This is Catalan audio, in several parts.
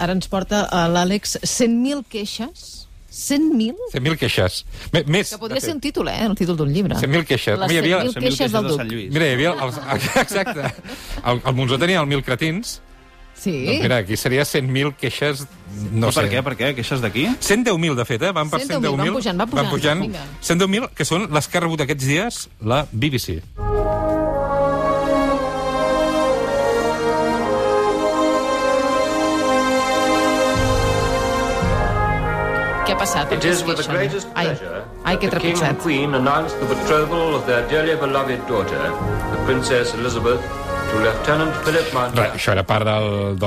ara ens porta l'Àlex 100.000 queixes. 100.000? 100.000 queixes. Més, que podria ser un títol, el títol d'un llibre. 100.000 queixes. Les 100.000 queixes del Duc. Mira, hi havia... Exacte. El Monzó tenia el 1.000 cretins. Sí. Doncs mira, aquí seria 100.000 queixes... No sé. Per què? Queixes d'aquí? 110.000, de fet, Van per 110.000. Van pujant. 110.000, que són les que ha rebut aquests dies la BBC. Què ha passat? It is with the greatest pleasure that the King and Queen announced the betrothal of their dearly beloved daughter, the Princess Elizabeth, to Lieutenant Philip Mountbatten. Això era part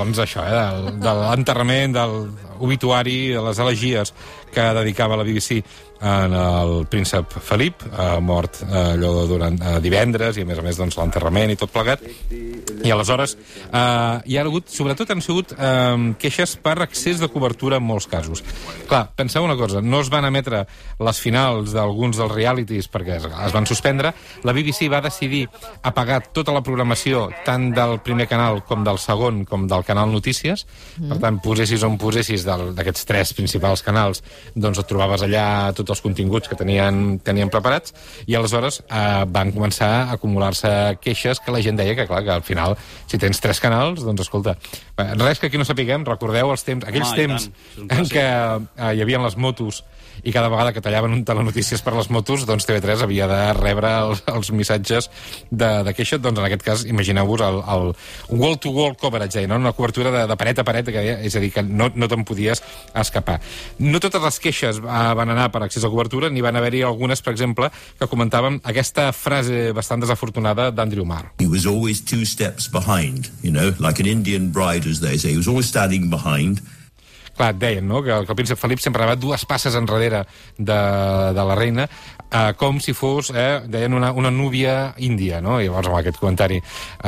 de l'enterrament, del obituari, de les elegies que dedicava la BBC en el príncep Felip, mort allò durant divendres, i a més doncs, l'enterrament i tot plegat. I aleshores hi ha hagut, sobretot han sigut queixes per excés de cobertura en molts casos. Clar, penseu una cosa, no es van emetre les finals d'alguns dels realities perquè es van suspendre. La BBC va decidir apagar tota la programació tant del primer canal com del segon com del canal Notícies. Per tant, posessis on posessis d'aquests 3 principals canals, doncs et trobaves allà tots els continguts que tenien preparats, i aleshores van començar a acumular-se queixes que la gent deia que, clar, que al final, si tens 3 canals, doncs escolta, res que aquí no sapiguem, recordeu aquells temps en què hi havia les motos i cada vegada que tallaven un telenotícies per les motos, doncs TV3 havia de rebre els missatges de queixa. Doncs en aquest cas, imagineu-vos el wall-to-wall coverage, una cobertura de paret a paret, és a dir, que no te'n podies escapar. No totes les queixes van anar per accés a cobertura, n'hi van haver-hi algunes, per exemple, que comentàvem aquesta frase bastant desafortunada d'Andrew Marr. He was always 2 steps behind, like an Indian bride, as they say. He was always standing behind. Clar, et deien, no?, que el príncep Felip sempre anava 2 passes enrere de la reina, com si fos, deien, una núvia índia, no? I llavors, amb aquest comentari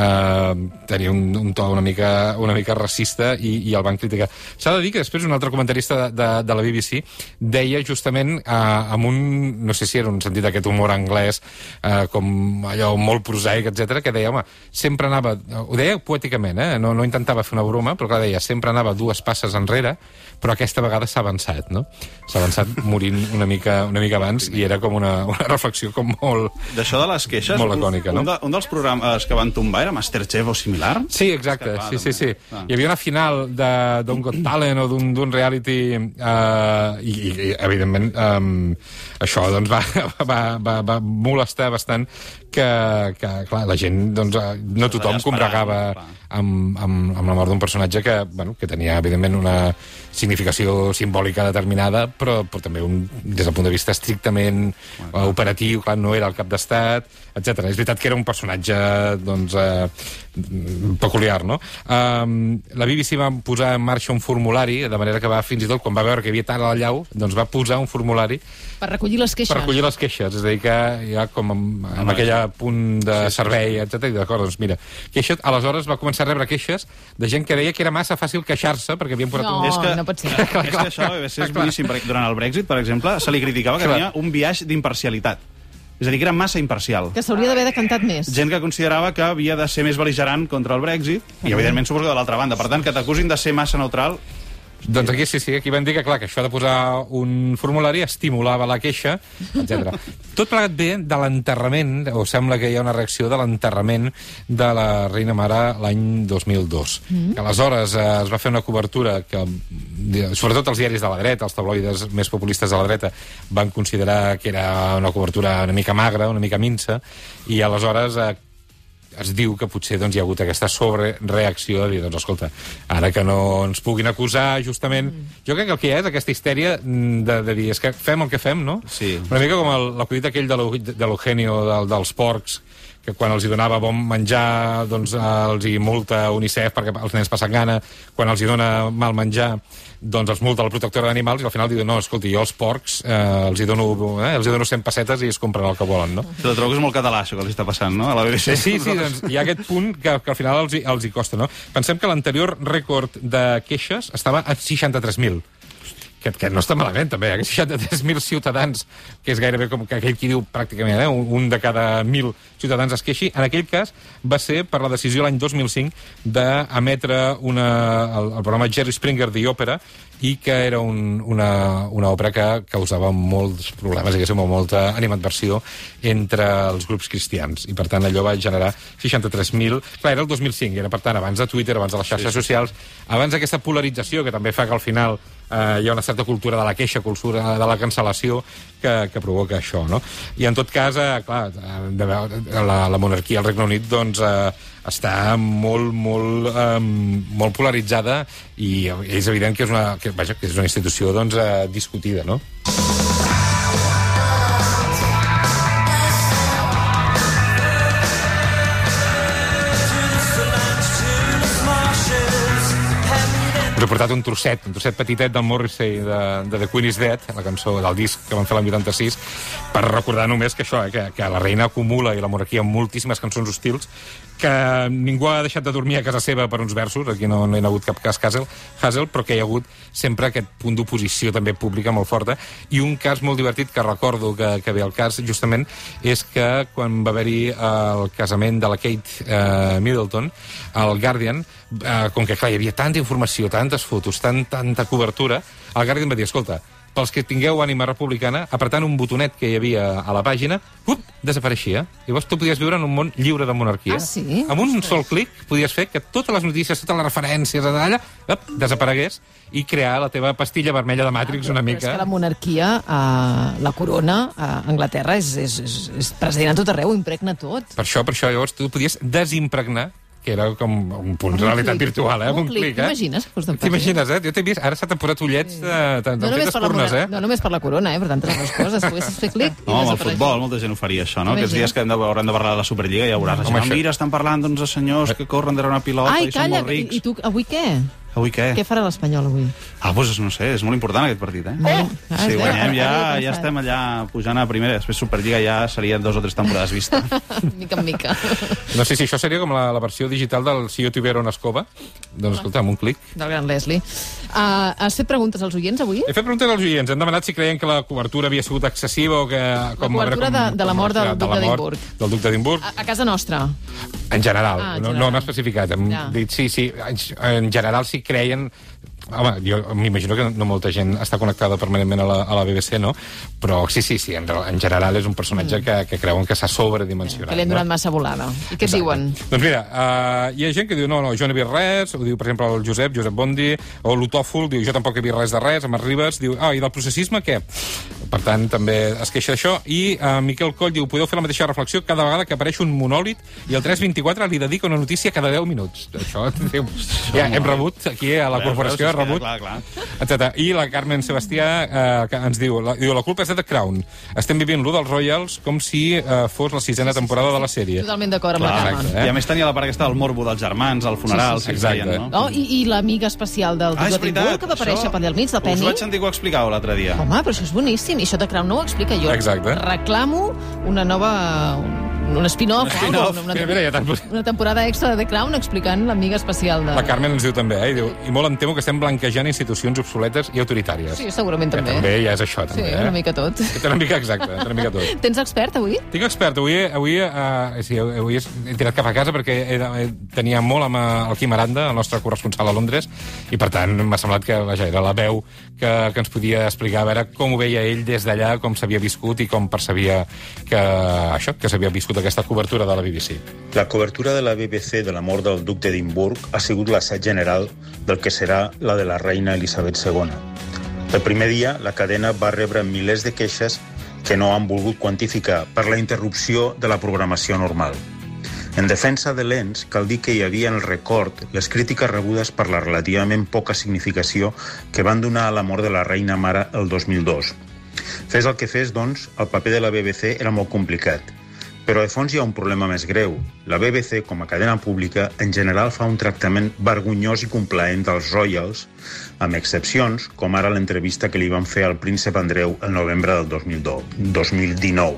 tenia un to una mica racista i el van criticar. S'ha de dir que després un altre comentarista de la BBC deia justament amb un, no sé si era un sentit d'aquest humor anglès, com allò molt prosaic, etc, que deia, home, sempre anava, ho deia poèticament, no intentava fer una broma, però clar, deia, sempre anava 2 passes enrere, però aquesta vegada s'ha avançat, no? S'ha avançat morint una mica abans, i era com una reflexió com molt... D'això de les queixes, molt lacònica, no? Un dels programes que van tombar era Masterchef o similar? Sí, exacte, sí. Hi havia una final d'un Got Talent o d'un reality, i evidentment això doncs va molestar bastant que clar, la gent, doncs, no tothom combregava amb la mort d'un personatge que tenia, evidentment, una significació simbòlica determinada, però també des del punt de vista estrictament operatiu, clar, no era el cap d'estat, etc. És veritat que era un personatge, doncs, peculiar, no? La BBC va posar en marxa un formulari, de manera que va, fins i tot, quan va veure que hi havia tant al llau, doncs va posar un formulari per recollir les queixes. Per recollir les queixes, és a dir, que ja com amb aquell punt de servei, etc. I d'acord, doncs mira, queixes, aleshores va començar a rebre queixes de gent que deia que era massa fàcil queixar-se perquè havien posat no pot ser. És que això és boníssim, perquè durant el Brexit, per exemple, se li criticava que tenia un biaix d'imparcialitat. És a dir, que era massa imparcial. Que s'hauria d'haver decantat més. Gent que considerava que havia de ser més bel·ligerant contra el Brexit, i evidentment suposo que de l'altra banda. Per tant, que t'acusin de ser massa neutral... Doncs aquí sí, aquí van dir que, clar, que això de posar un formulari estimulava la queixa, etc. Tot plegat bé de l'enterrament, o sembla que hi ha una reacció de l'enterrament de la reina mare l'any 2002. Que aleshores es va fer una cobertura que, sobretot els diaris de la dreta, els tabloides més populistes de la dreta, van considerar que era una cobertura una mica magra, una mica minsa, i aleshores es diu que potser doncs, hi ha hagut aquesta sobrereacció de dir, doncs, escolta, ara que no ens puguin acusar, justament... Jo crec que el que hi ha és aquesta histèria de dir, és que fem el que fem, no? Sí. Una mica com l'acudit aquell de l'Eugenio dels porcs, que quan els hi donava bon menjar, doncs els hi multa UNICEF perquè els nens passen gana, quan els hi dona mal menjar, doncs els multa la protectora d'animals, i al final diu, no, escolti, jo els porcs els hi dono 100 pessetes i es compren el que volen, no? Te trobo que és molt català, això que els està passant, no? A la BBC. Sí, doncs hi ha aquest punt que al final els hi costa, no? Pensem que l'anterior rècord de queixes estava a 63.000. que no està malament, també. 63.000 ciutadans, que és gairebé com que aquell qui diu pràcticament, un de cada 1.000 ciutadans es queixi. En aquell cas va ser per la decisió l'any 2005 d'emetre el programa Jerry Springer The Opera, i que era una òpera que causava molts problemes, diguéssim, o molta animadversió entre els grups cristians. I, per tant, allò va generar 63.000... Clar, era el 2005, era, per tant, abans de Twitter, abans de les xarxes socials, abans d'aquesta polarització, que també fa que al final hi ha una certa cultura de la queixa, cultura de la cancel·lació, que provoca això, no? I, en tot cas, clar, la monarquia al Regne Unit, doncs, està molt polaritzada, i és evident que és una institució, doncs, discutida, no? Us he portat un trosset petitet del Morrissey de The Queen is Dead, la cançó del disc que van fer l'any 86, per recordar només que això, que la reina acumula i la monarquia moltíssimes cançons hostils, que ningú ha deixat de dormir a casa seva per uns versos, aquí no hi ha hagut cap cas Hazel, però que hi ha hagut sempre aquest punt d'oposició també pública molt forta. I un cas molt divertit que recordo que ve al cas, justament, és que quan va haver-hi el casament de la Kate Middleton, el Guardian, com que clar, hi havia tanta informació, tantes fotos, tanta cobertura, el Guardian va dir, escolta, pels que tingueu ànima republicana, apretant un botonet que hi havia a la pàgina, desapareixia. Llavors tu podies viure en un món lliure de monarquia. Ah, sí? Amb un sol clic podies fer que totes les notícies, totes les referències d'allà, desaparegués i crear la teva pastilla vermella de Matrix una mica. Però és que la monarquia, la corona, a Anglaterra, és present a tot arreu, impregna tot. Per això, llavors, tu podies desimpregnar, que era com un punt de realitat virtual, amb un clic. T'imagines? T'imagines, Jo t'he vist, ara s'ha temporat ullets de espurnes, No només per la corona, per tantes altres coses. Poguessis fer clic i amb el futbol, molta gent ho faria, això, no? Aquests dies que hauran de parlar de la Superliga, ja veuràs. Mira, estan parlant d'ons de senyors que corren darrere una pilota i són molt rics. I tu, avui què? Avui què? Què farà l'Espanyol avui? Doncs no sé, és molt important aquest partit, Si guanyem ja estem allà pujant a primera, després Superliga ja serien 2 o 3 temporades vista. Mica en mica. No sé si això seria com la versió digital del Si jo tuviera una escoba. Doncs escolta, amb un clic. Del gran Leslie. Has fet preguntes als oients avui? He fet preguntes als oients. Han demanat si creien que la cobertura havia sigut excessiva o que... La cobertura de la mort del duc d'Edimburg. Del duc d'Edimburg. A casa nostra. En general. No hem especificat. Hem dit sí. En general sí creien... Home, jo m'imagino que no molta gent està connectada permanentment a la BBC, no? Però sí, en general és un personatge que creuen que s'ha sobredimensionat. Que li han donat massa volada. I què et diuen? Doncs mira, hi ha gent que diu, no, jo no he vist res, ho diu, per exemple, el Josep Bondi, o l'Utòfol, diu, jo tampoc he vist res de res, amb Ribas, diu, i del processisme, què? Per tant, també es queixa d'això. I Miquel Coll diu, podeu fer la mateixa reflexió cada vegada que apareix un monòlit i el 324 li dedica una notícia cada 10 minuts. Això, ja hem rebut aquí a la corporació, clar. etc. I la Carmen Sebastià que ens diu, la culpa és de The Crown. Estem vivint lo dels Royals com si fos la 6ª temporada de la sèrie. Totalment d'acord amb la Carmen. I a més tenia la part aquesta del morbo dels germans, al funeral. Exacte. I l'amiga especial del duc d'Edimburg que va aparèixer per allà al mig, la Penny. Us vaig sentir que ho explicàveu l'altre dia. Home, però això és boníssim. I això The Crown no ho explica jo. Exacte. Reclamo una nova... un spin-off, una temporada extra de The Crown explicant l'amiga especial de... La Carmen ens diu també, i diu, i molt em temo que estem blanquejant institucions obsoletes i autoritàries. Sí, segurament també. També ja és això, també. Sí, una mica tot. Una mica tot. Tens expert, avui? Tinc expert. Avui he tirat cap a casa perquè tenia molt amb el Quim Aranda, el nostre corresponsal a Londres, i per tant m'ha semblat que era la veu que ens podia explicar, a veure com ho veia ell des d'allà, com s'havia viscut i com percebia que s'havia viscut aquesta cobertura de la BBC. La cobertura de la BBC de la mort del duc d'Edimburg ha sigut l'assaig general del que serà la de la reina Elisabet II. El primer dia, la cadena va rebre milers de queixes que no han volgut quantificar per la interrupció de la programació normal. En defensa de l'ENS, cal dir que hi havia en el record les crítiques rebudes per la relativament poca significació que van donar a la mort de la reina mare el 2002. Fes el que fes, doncs, el paper de la BBC era molt complicat. Però de fons hi ha un problema més greu. La BBC, com a cadena pública, en general fa un tractament vergonyós i complaent dels Royals, amb excepcions, com ara l'entrevista que li van fer al príncep Andreu el novembre del 2019.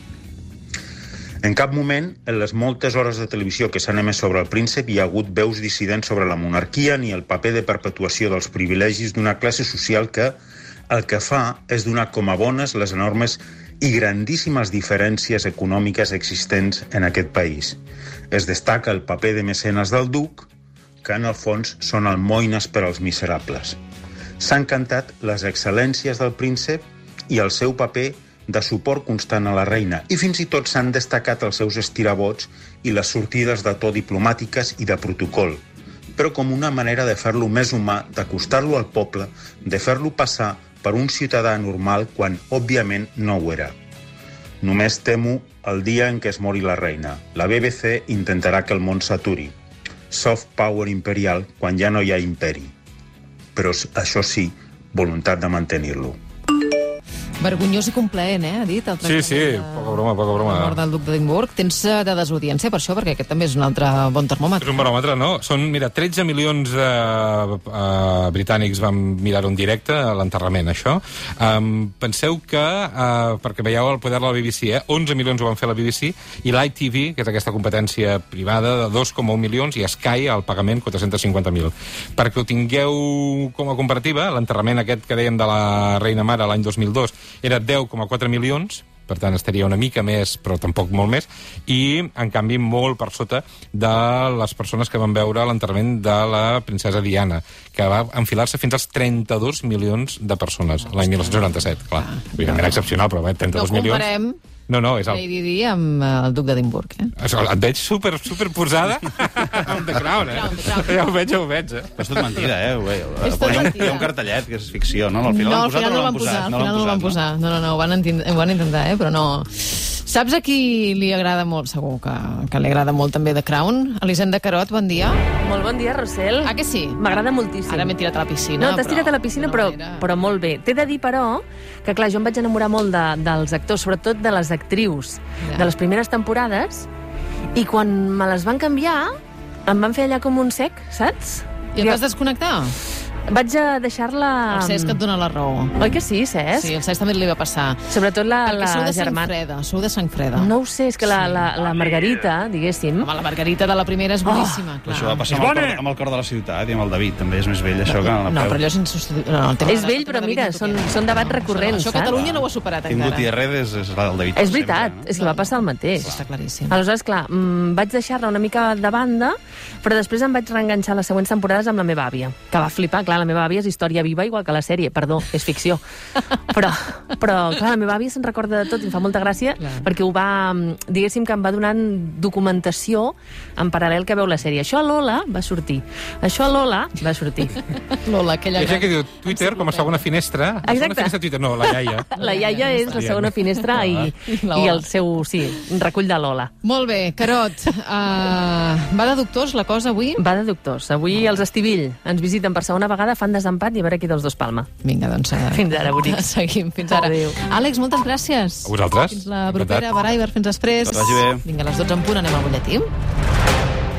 En cap moment, en les moltes hores de televisió que s'han emès sobre el príncep, hi ha hagut veus dissidents sobre la monarquia ni el paper de perpetuació dels privilegis d'una classe social que, el que fa és donar com a bones les enormes i grandíssimes diferències econòmiques existents en aquest país. Es destaca el paper de mecenes del duc, que en el fons són almoines per als miserables. S'han cantat les excel·lències del príncep i el seu paper de suport constant a la reina, i fins i tot s'han destacat els seus estirabots i les sortides de to diplomàtiques i de protocol, però com una manera de fer-lo més humà, d'acostar-lo al poble, de fer-lo passar per un ciutadà normal quan, òbviament, no ho era. Només temo el dia en què es mori la reina. La BBC intentarà que el món s'aturi. Soft power imperial quan ja no hi ha imperi. Però això sí, voluntat de mantenir-lo. Vergonyós i complaent, ha dit? Sí, poca broma. La mort del duc d'Edimburg. Tens dades d'audiència per això? Perquè aquest també és un altre bon termòmetre. És un baròmetre, no? Són, 13 milions de britànics van mirar en directe a l'enterrament, això. Penseu que, perquè veieu el poder de la BBC, 11 milions ho van fer la BBC, i l'ITV, que és aquesta competència privada, de 2,1 milions, i Sky, el pagament, 450.000. Perquè ho tingueu com a comparativa, l'enterrament aquest que dèiem de la reina mare l'any 2002, era 10,4 milions, per tant estaria una mica més, però tampoc molt més, i en canvi molt per sota de les persones que van veure l'enterrament de la princesa Diana, que va enfilar-se fins als 32 milions de persones l'any 1997. Clar, evidentment excepcional, però 32 milions... No comparem és el... Lady Di amb el duc d'Edimburg. Et veig super posada amb The Crown, Ja ho veig, És tot mentida, És tot mentida. Hi ha un cartellet que és ficció, no? Al final no el van posar. No, ho van intentar, però no... Saps a qui li agrada molt, segur que li agrada molt també The Crown? Elisenda Carot, bon dia. Molt bon dia, Rossell. Ah, que sí? M'agrada moltíssim. Ara m'he tirat a la piscina. No, t'has tirat a la piscina, però molt bé. T'he de dir, però, que clar, jo em vaig enamorar molt dels actors, sobretot de les actrius de les primeres temporades, i quan me les van canviar, em van fer allà com un sec, saps? I et vas desconnectar? Vaig a deixar-la... El Cesc et dona la raó. Oi que sí, Cesc? Sí, el Cesc també li va passar. Sobretot la germana. Sou de sang freda. No ho sé, és que la Margarita, diguéssim... Home, la Margarita de la primera és boníssima, clar. Això va passar amb el cor de la ciutat i amb el David, també és més vell, això que... No, però allò és insubstituïble. És vell, però mira, són debats recurrents, saps? Això Catalunya no ho ha superat encara. Tinc Gutiérrez, és el David. És veritat, és que va passar el mateix. Està claríssim. Aleshores, clar, vaig deixar-la una mica de banda, però després em vaig reenganxar les següents temporades amb la meva àvia, que va flipar. Clar, la meva àvia és història viva, igual que la sèrie. Perdó, és ficció. Però clar, la meva àvia se'n recorda de tot i em fa molta gràcia, perquè ho va... Diguéssim que em va donant documentació en paral·lel que veu la sèrie. Això a Lola va sortir. Lola, aquella... Hi ha que diu Twitter com a segona finestra. Exacte. La segona finestra Twitter, no, la iaia. La iaia és la segona finestra i el seu, recull de Lola. Molt bé, Carot. Va de doctors la cosa avui? Va de doctors. Avui els Estivill ens visiten per segona vegada, fan desempat i a veure qui dels dos palma. Vinga, doncs... Fins ara, bonics. Seguim, fins ara. Adéu. Àlex, moltes gràcies. A vosaltres. Fins la propera, Baraiber, fins després. Que vagi bé. Vinga, a les 12 en punt anem al butlletí.